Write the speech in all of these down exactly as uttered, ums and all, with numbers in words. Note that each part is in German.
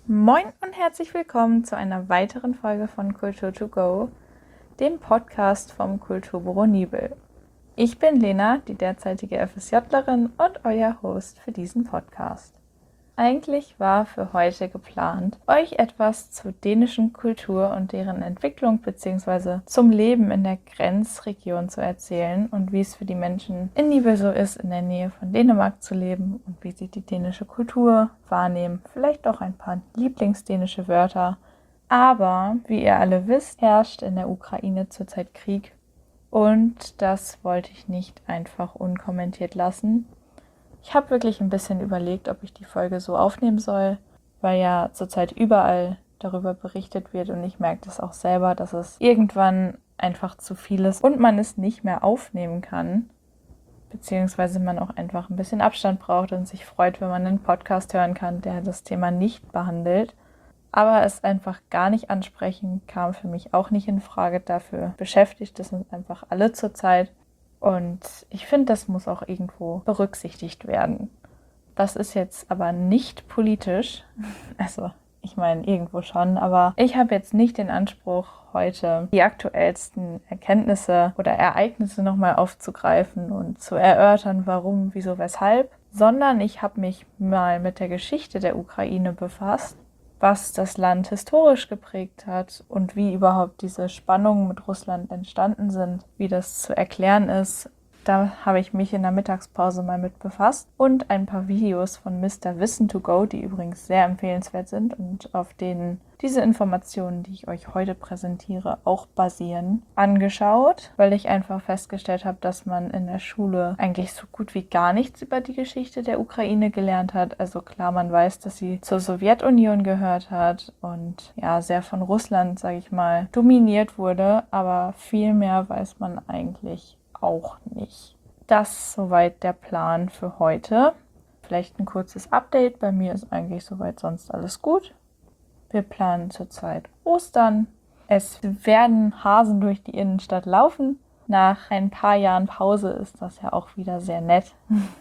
Moin und herzlich willkommen zu einer weiteren Folge von Kultur to go, dem Podcast vom Kulturbüro Nibel. Ich bin Lena, die derzeitige FSJlerin und euer Host für diesen Podcast. Eigentlich war für heute geplant, euch etwas zur dänischen Kultur und deren Entwicklung bzw. zum Leben in der Grenzregion zu erzählen und wie es für die Menschen in Nibel so ist, in der Nähe von Dänemark zu leben und wie sie die dänische Kultur wahrnehmen. Vielleicht auch ein paar lieblingsdänische Wörter. Aber, wie ihr alle wisst, herrscht in der Ukraine zurzeit Krieg und das wollte ich nicht einfach unkommentiert lassen. Ich habe wirklich ein bisschen überlegt, ob ich die Folge so aufnehmen soll, weil ja zurzeit überall darüber berichtet wird und ich merke das auch selber, dass es irgendwann einfach zu viel ist und man es nicht mehr aufnehmen kann, beziehungsweise man auch einfach ein bisschen Abstand braucht und sich freut, wenn man einen Podcast hören kann, der das Thema nicht behandelt. Aber es einfach gar nicht ansprechen, kam für mich auch nicht in Frage. Dafür beschäftigt es uns einfach alle zurzeit. Und ich finde, das muss auch irgendwo berücksichtigt werden. Das ist jetzt aber nicht politisch. Also, ich meine, irgendwo schon. Aber ich habe jetzt nicht den Anspruch, heute die aktuellsten Erkenntnisse oder Ereignisse nochmal aufzugreifen und zu erörtern, warum, wieso, weshalb. Sondern ich habe mich mal mit der Geschichte der Ukraine befasst, was das Land historisch geprägt hat und wie überhaupt diese Spannungen mit Russland entstanden sind, wie das zu erklären ist. Da habe ich mich in der Mittagspause mal mit befasst und ein paar Videos von Mister Wissen to go, die übrigens sehr empfehlenswert sind und auf denen diese Informationen, die ich euch heute präsentiere, auch basieren, angeschaut, weil ich einfach festgestellt habe, dass man in der Schule eigentlich so gut wie gar nichts über die Geschichte der Ukraine gelernt hat. Also klar, man weiß, dass sie zur Sowjetunion gehört hat und ja, sehr von Russland, sage ich mal, dominiert wurde, aber viel mehr weiß man eigentlich auch nicht. Das soweit der Plan für heute. Vielleicht ein kurzes Update. Bei mir ist eigentlich soweit sonst alles gut. Wir planen zurzeit Ostern. Es werden Hasen durch die Innenstadt laufen. Nach ein paar Jahren Pause ist das ja auch wieder sehr nett.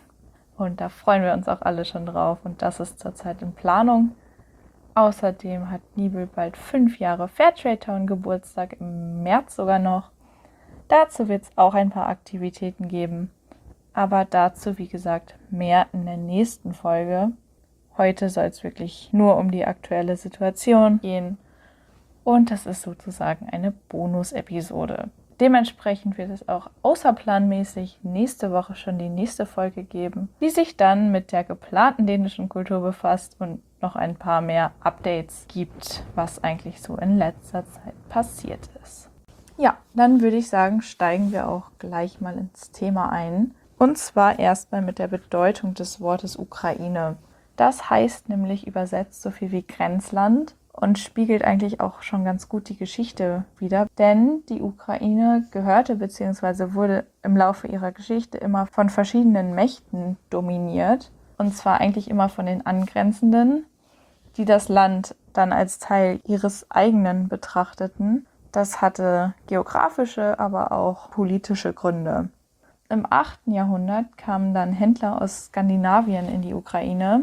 Und da freuen wir uns auch alle schon drauf. Und das ist zurzeit in Planung. Außerdem hat Nibel bald fünf Jahre Fairtrade Town Geburtstag, im März sogar noch. Dazu wird es auch ein paar Aktivitäten geben. Aber dazu, wie gesagt, mehr in der nächsten Folge. Heute soll es wirklich nur um die aktuelle Situation gehen. Und das ist sozusagen eine Bonus-Episode. Dementsprechend wird es auch außerplanmäßig nächste Woche schon die nächste Folge geben, die sich dann mit der geplanten dänischen Kultur befasst und noch ein paar mehr Updates gibt, was eigentlich so in letzter Zeit passiert ist. Ja, dann würde ich sagen, steigen wir auch gleich mal ins Thema ein. Und zwar erstmal mit der Bedeutung des Wortes Ukraine. Das heißt nämlich übersetzt so viel wie Grenzland und spiegelt eigentlich auch schon ganz gut die Geschichte wider. Denn die Ukraine gehörte bzw. wurde im Laufe ihrer Geschichte immer von verschiedenen Mächten dominiert. Und zwar eigentlich immer von den Angrenzenden, die das Land dann als Teil ihres eigenen betrachteten. Das hatte geografische, aber auch politische Gründe. Im achten Jahrhundert kamen dann Händler aus Skandinavien in die Ukraine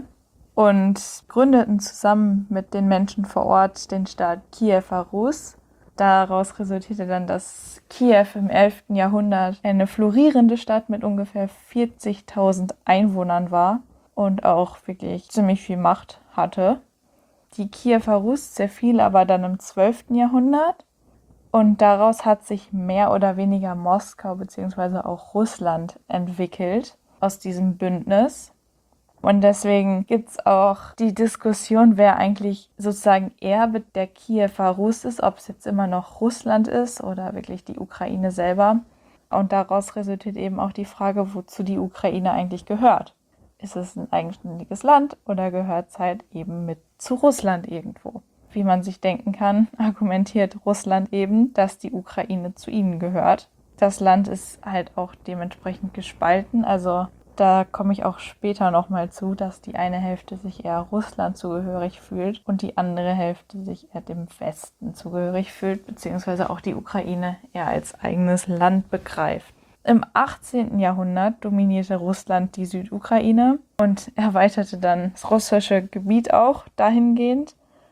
und gründeten zusammen mit den Menschen vor Ort den Staat Kiewer Rus. Daraus resultierte dann, dass Kiew im elften Jahrhundert eine florierende Stadt mit ungefähr vierzigtausend Einwohnern war und auch wirklich ziemlich viel Macht hatte. Die Kiewer Rus zerfiel aber dann im zwölften Jahrhundert. Und daraus hat sich mehr oder weniger Moskau bzw. auch Russland entwickelt aus diesem Bündnis. Und deswegen gibt es auch die Diskussion, wer eigentlich sozusagen Erbe der Kiewer Rus ist, ob es jetzt immer noch Russland ist oder wirklich die Ukraine selber. Und daraus resultiert eben auch die Frage, wozu die Ukraine eigentlich gehört. Ist es ein eigenständiges Land oder gehört es halt eben mit zu Russland irgendwo? Wie man sich denken kann, argumentiert Russland eben, dass die Ukraine zu ihnen gehört. Das Land ist halt auch dementsprechend gespalten. Also da komme ich auch später nochmal zu, dass die eine Hälfte sich eher Russland zugehörig fühlt und die andere Hälfte sich eher dem Westen zugehörig fühlt, beziehungsweise auch die Ukraine eher als eigenes Land begreift. Im achtzehnten Jahrhundert dominierte Russland die Südukraine und erweiterte dann das russische Gebiet auch dahingehend.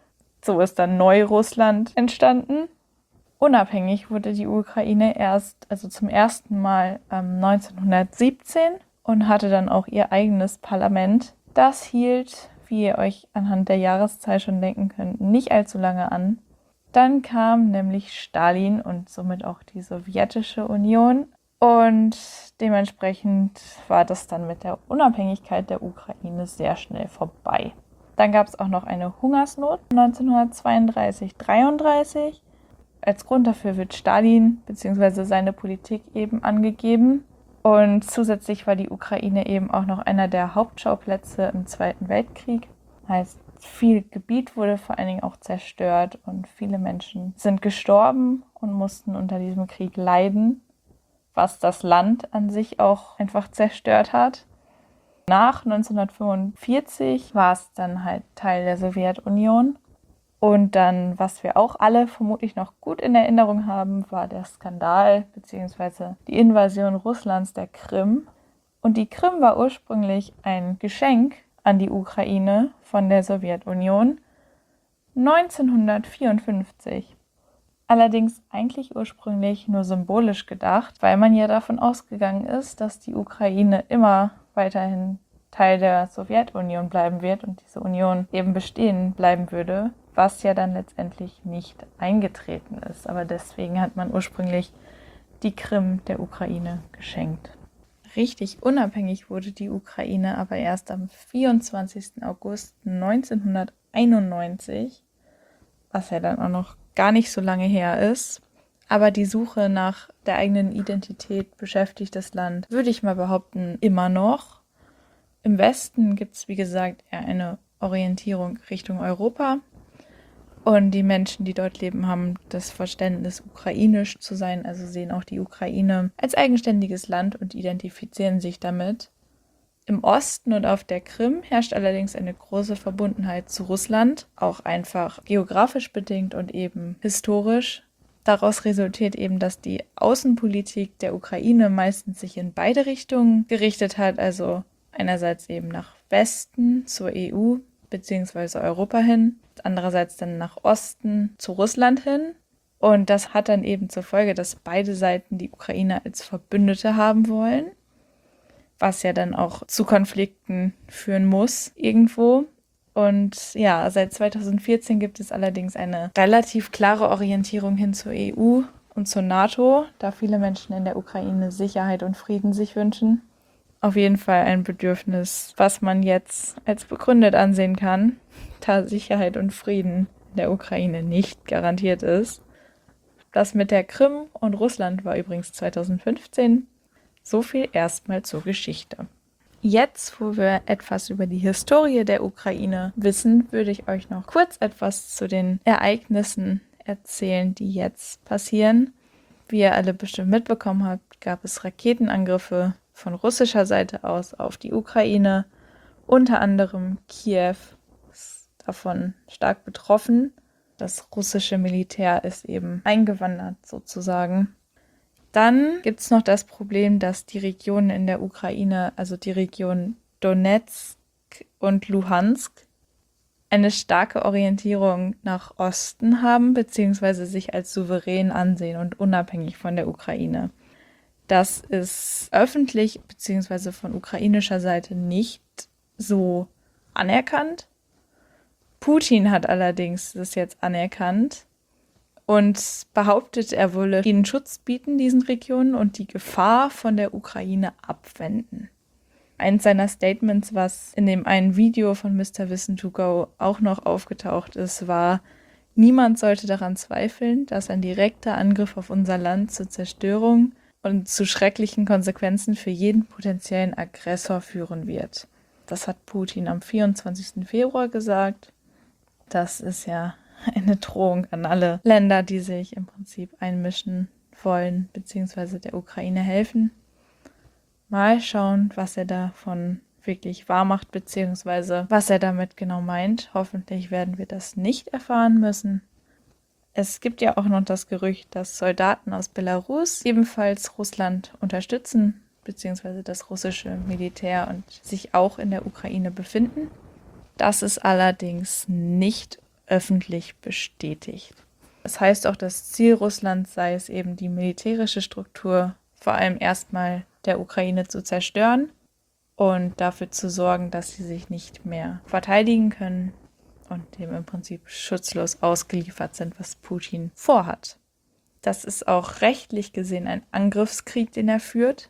So ist dann Neurussland entstanden. Unabhängig wurde die Ukraine erst, also zum ersten Mal ähm, neunzehnhundertsiebzehn und hatte dann auch ihr eigenes Parlament. Das hielt, wie ihr euch anhand der Jahreszahl schon denken könnt, nicht allzu lange an. Dann kam nämlich Stalin und somit auch die Sowjetische Union. Und dementsprechend war das dann mit der Unabhängigkeit der Ukraine sehr schnell vorbei. Dann gab es auch noch eine Hungersnot neunzehnhundertzweiunddreißig dreiunddreißig. Als Grund dafür wird Stalin bzw. seine Politik eben angegeben. Und zusätzlich war die Ukraine eben auch noch einer der Hauptschauplätze im Zweiten Weltkrieg. Heißt, viel Gebiet wurde vor allen Dingen auch zerstört und viele Menschen sind gestorben und mussten unter diesem Krieg leiden, was das Land an sich auch einfach zerstört hat. Nach neunzehnhundertfünfundvierzig war es dann halt Teil der Sowjetunion. Und dann, was wir auch alle vermutlich noch gut in Erinnerung haben, war der Skandal bzw. die Invasion Russlands der Krim. Und die Krim war ursprünglich ein Geschenk an die Ukraine von der Sowjetunion neunzehnhundertvierundfünfzig. Allerdings eigentlich ursprünglich nur symbolisch gedacht, weil man ja davon ausgegangen ist, dass die Ukraine immer weiterhin Teil der Sowjetunion bleiben wird und diese Union eben bestehen bleiben würde, was ja dann letztendlich nicht eingetreten ist. Aber deswegen hat man ursprünglich die Krim der Ukraine geschenkt. Richtig unabhängig wurde die Ukraine aber erst am vierundzwanzigsten August neunzehnhunderteinundneunzig, was ja dann auch noch gar nicht so lange her ist. Aber die Suche nach der eigenen Identität beschäftigt das Land, würde ich mal behaupten, immer noch. Im Westen gibt es, wie gesagt, eher eine Orientierung Richtung Europa. Und die Menschen, die dort leben, haben das Verständnis, ukrainisch zu sein, also sehen auch die Ukraine als eigenständiges Land und identifizieren sich damit. Im Osten und auf der Krim herrscht allerdings eine große Verbundenheit zu Russland, auch einfach geografisch bedingt und eben historisch. Daraus resultiert eben, dass die Außenpolitik der Ukraine meistens sich in beide Richtungen gerichtet hat, also einerseits eben nach Westen zur E U bzw. Europa hin, andererseits dann nach Osten zu Russland hin. Und das hat dann eben zur Folge, dass beide Seiten die Ukraine als Verbündete haben wollen, was ja dann auch zu Konflikten führen muss irgendwo. Und ja, seit zweitausendvierzehn gibt es allerdings eine relativ klare Orientierung hin zur E U und zur NATO, da viele Menschen in der Ukraine Sicherheit und Frieden sich wünschen. Auf jeden Fall ein Bedürfnis, was man jetzt als begründet ansehen kann, da Sicherheit und Frieden in der Ukraine nicht garantiert ist. Das mit der Krim und Russland war übrigens zweitausendfünfzehn. So viel erstmal zur Geschichte. Jetzt, wo wir etwas über die Historie der Ukraine wissen, würde ich euch noch kurz etwas zu den Ereignissen erzählen, die jetzt passieren. Wie ihr alle bestimmt mitbekommen habt, gab es Raketenangriffe von russischer Seite aus auf die Ukraine. Unter anderem Kiew ist davon stark betroffen. Das russische Militär ist eben eingewandert sozusagen. Dann gibt es noch das Problem, dass die Regionen in der Ukraine, also die Region Donetsk und Luhansk, eine starke Orientierung nach Osten haben, beziehungsweise sich als souverän ansehen und unabhängig von der Ukraine. Das ist öffentlich beziehungsweise von ukrainischer Seite nicht so anerkannt. Putin hat allerdings das jetzt anerkannt und behauptet, er wolle ihnen Schutz bieten, diesen Regionen, und die Gefahr von der Ukraine abwenden. Eins seiner Statements, was in dem einen Video von Mister Wissen to Go auch noch aufgetaucht ist, war: Niemand sollte daran zweifeln, dass ein direkter Angriff auf unser Land zur Zerstörung und zu schrecklichen Konsequenzen für jeden potenziellen Aggressor führen wird. Das hat Putin am vierundzwanzigsten Februar gesagt. Das ist ja eine Drohung an alle Länder, die sich im Prinzip einmischen wollen, beziehungsweise der Ukraine helfen. Mal schauen, was er davon wirklich wahr macht, beziehungsweise was er damit genau meint. Hoffentlich werden wir das nicht erfahren müssen. Es gibt ja auch noch das Gerücht, dass Soldaten aus Belarus ebenfalls Russland unterstützen, beziehungsweise das russische Militär, und sich auch in der Ukraine befinden. Das ist allerdings nicht öffentlich bestätigt. Das heißt auch, das Ziel Russlands sei es eben, die militärische Struktur vor allem erstmal der Ukraine zu zerstören und dafür zu sorgen, dass sie sich nicht mehr verteidigen können und dem im Prinzip schutzlos ausgeliefert sind, was Putin vorhat. Das ist auch rechtlich gesehen ein Angriffskrieg, den er führt,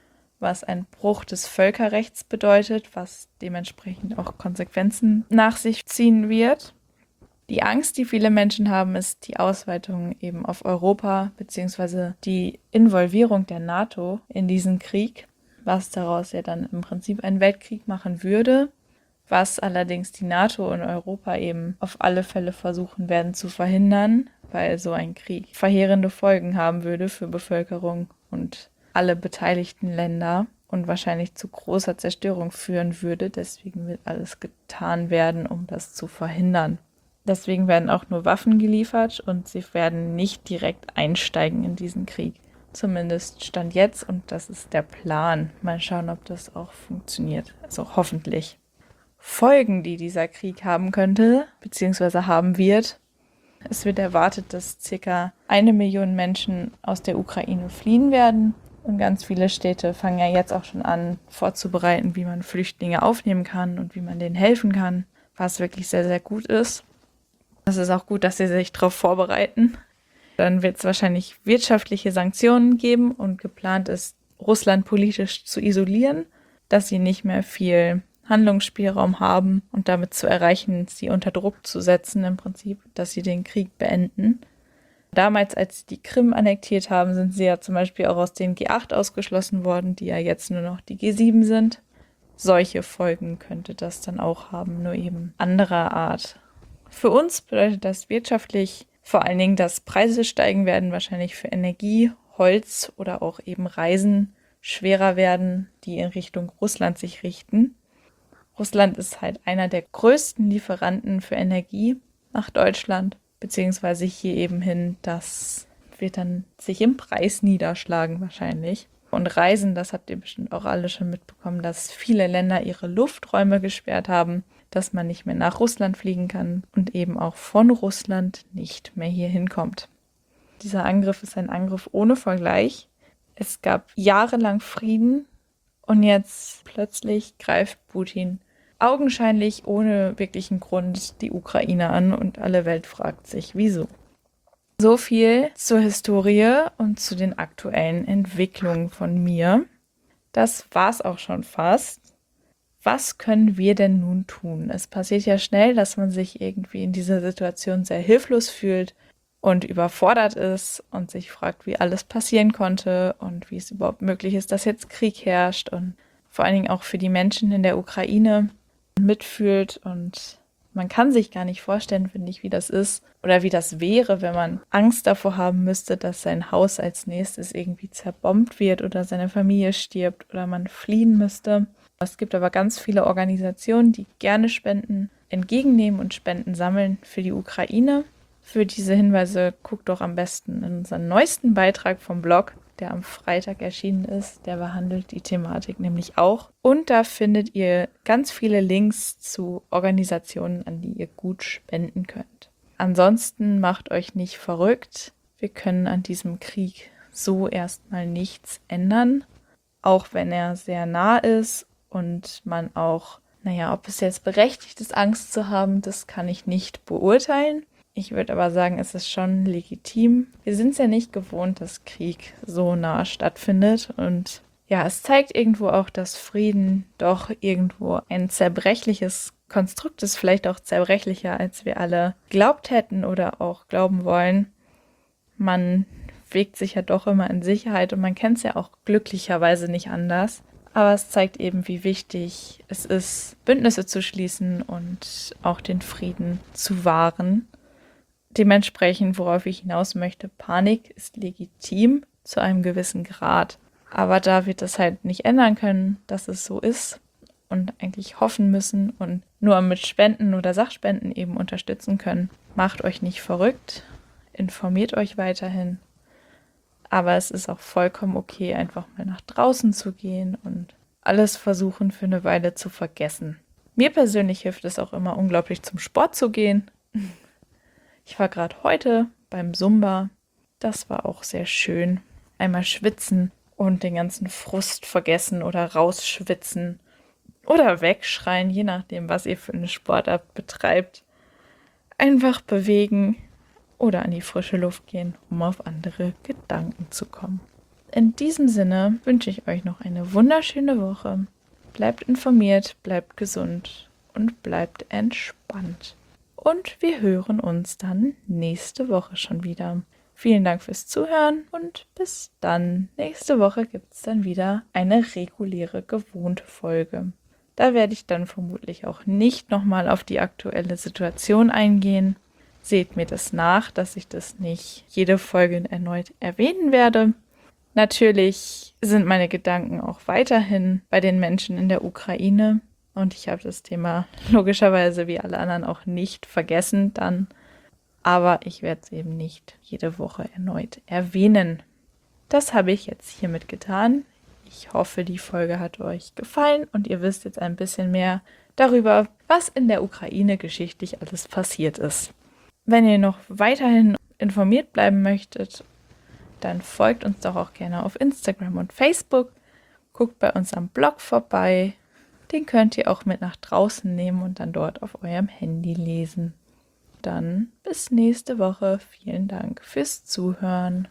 was ein Bruch des Völkerrechts bedeutet, was dementsprechend auch Konsequenzen nach sich ziehen wird. Die Angst, die viele Menschen haben, ist die Ausweitung eben auf Europa bzw. die Involvierung der NATO in diesen Krieg, was daraus ja dann im Prinzip einen Weltkrieg machen würde, was allerdings die NATO und Europa eben auf alle Fälle versuchen werden zu verhindern, weil so ein Krieg verheerende Folgen haben würde für Bevölkerung und alle beteiligten Länder und wahrscheinlich zu großer Zerstörung führen würde. Deswegen wird alles getan werden, um das zu verhindern. Deswegen werden auch nur Waffen geliefert und sie werden nicht direkt einsteigen in diesen Krieg. Zumindest Stand jetzt und das ist der Plan. Mal schauen, ob das auch funktioniert. Also hoffentlich. Folgen, die dieser Krieg haben könnte, beziehungsweise haben wird. Es wird erwartet, dass circa eine Million Menschen aus der Ukraine fliehen werden. Und ganz viele Städte fangen ja jetzt auch schon an, vorzubereiten, wie man Flüchtlinge aufnehmen kann und wie man denen helfen kann, was wirklich sehr, sehr gut ist. Es ist auch gut, dass sie sich darauf vorbereiten. Dann wird es wahrscheinlich wirtschaftliche Sanktionen geben und geplant ist, Russland politisch zu isolieren, dass sie nicht mehr viel Handlungsspielraum haben und damit zu erreichen, sie unter Druck zu setzen im Prinzip, dass sie den Krieg beenden. Damals, als sie die Krim annektiert haben, sind sie ja zum Beispiel auch aus den G acht ausgeschlossen worden, die ja jetzt nur noch die G sieben sind. Solche Folgen könnte das dann auch haben, nur eben anderer Art. Für uns bedeutet das wirtschaftlich vor allen Dingen, dass Preise steigen werden, wahrscheinlich für Energie, Holz oder auch eben Reisen schwerer werden, die in Richtung Russland sich richten. Russland ist halt einer der größten Lieferanten für Energie nach Deutschland, beziehungsweise hier eben hin, das wird dann sich im Preis niederschlagen wahrscheinlich. Und Reisen, das habt ihr bestimmt auch alle schon mitbekommen, dass viele Länder ihre Lufträume gesperrt haben, dass man nicht mehr nach Russland fliegen kann und eben auch von Russland nicht mehr hier hinkommt. Dieser Angriff ist ein Angriff ohne Vergleich. Es gab jahrelang Frieden und jetzt plötzlich greift Putin augenscheinlich ohne wirklichen Grund die Ukraine an und alle Welt fragt sich, wieso. So viel zur Historie und zu den aktuellen Entwicklungen von mir. Das war's auch schon fast. Was können wir denn nun tun? Es passiert ja schnell, dass man sich irgendwie in dieser Situation sehr hilflos fühlt und überfordert ist und sich fragt, wie alles passieren konnte und wie es überhaupt möglich ist, dass jetzt Krieg herrscht und vor allen Dingen auch für die Menschen in der Ukraine mitfühlt und man kann sich gar nicht vorstellen, finde ich, wie das ist oder wie das wäre, wenn man Angst davor haben müsste, dass sein Haus als nächstes irgendwie zerbombt wird oder seine Familie stirbt oder man fliehen müsste. Es gibt aber ganz viele Organisationen, die gerne Spenden entgegennehmen und Spenden sammeln für die Ukraine. Für diese Hinweise guckt doch am besten in unseren neuesten Beitrag vom Blog, der am Freitag erschienen ist. Der behandelt die Thematik nämlich auch. Und da findet ihr ganz viele Links zu Organisationen, an die ihr gut spenden könnt. Ansonsten macht euch nicht verrückt. Wir können an diesem Krieg so erstmal nichts ändern, auch wenn er sehr nah ist und man auch, naja, ob es jetzt berechtigt ist, Angst zu haben, das kann ich nicht beurteilen. Ich würde aber sagen, es ist schon legitim. Wir sind es ja nicht gewohnt, dass Krieg so nah stattfindet. Und ja, es zeigt irgendwo auch, dass Frieden doch irgendwo ein zerbrechliches Konstrukt ist, vielleicht auch zerbrechlicher, als wir alle glaubt hätten oder auch glauben wollen. Man wägt sich ja doch immer in Sicherheit und man kennt es ja auch glücklicherweise nicht anders. Aber es zeigt eben, wie wichtig es ist, Bündnisse zu schließen und auch den Frieden zu wahren. Dementsprechend, worauf ich hinaus möchte, Panik ist legitim zu einem gewissen Grad. Aber da wir das halt nicht ändern können, dass es so ist und eigentlich hoffen müssen und nur mit Spenden oder Sachspenden eben unterstützen können, macht euch nicht verrückt, informiert euch weiterhin. Aber es ist auch vollkommen okay, einfach mal nach draußen zu gehen und alles versuchen für eine Weile zu vergessen. Mir persönlich hilft es auch immer unglaublich, zum Sport zu gehen. Ich war gerade heute beim Zumba. Das war auch sehr schön. Einmal schwitzen und den ganzen Frust vergessen oder rausschwitzen oder wegschreien, je nachdem, was ihr für eine Sportart betreibt. Einfach bewegen oder an die frische Luft gehen, um auf andere Gedanken zu kommen. In diesem Sinne wünsche ich euch noch eine wunderschöne Woche. Bleibt informiert, bleibt gesund und bleibt entspannt. Und wir hören uns dann nächste Woche schon wieder. Vielen Dank fürs Zuhören und bis dann. Nächste Woche gibt es dann wieder eine reguläre, gewohnte Folge. Da werde ich dann vermutlich auch nicht nochmal auf die aktuelle Situation eingehen. Seht mir das nach, dass ich das nicht jede Folge erneut erwähnen werde. Natürlich sind meine Gedanken auch weiterhin bei den Menschen in der Ukraine. Und ich habe das Thema logischerweise wie alle anderen auch nicht vergessen dann. Aber ich werde es eben nicht jede Woche erneut erwähnen. Das habe ich jetzt hiermit getan. Ich hoffe, die Folge hat euch gefallen und ihr wisst jetzt ein bisschen mehr darüber, was in der Ukraine geschichtlich alles passiert ist. Wenn ihr noch weiterhin informiert bleiben möchtet, dann folgt uns doch auch gerne auf Instagram und Facebook. Guckt bei uns am Blog vorbei. Den könnt ihr auch mit nach draußen nehmen und dann dort auf eurem Handy lesen. Dann bis nächste Woche. Vielen Dank fürs Zuhören.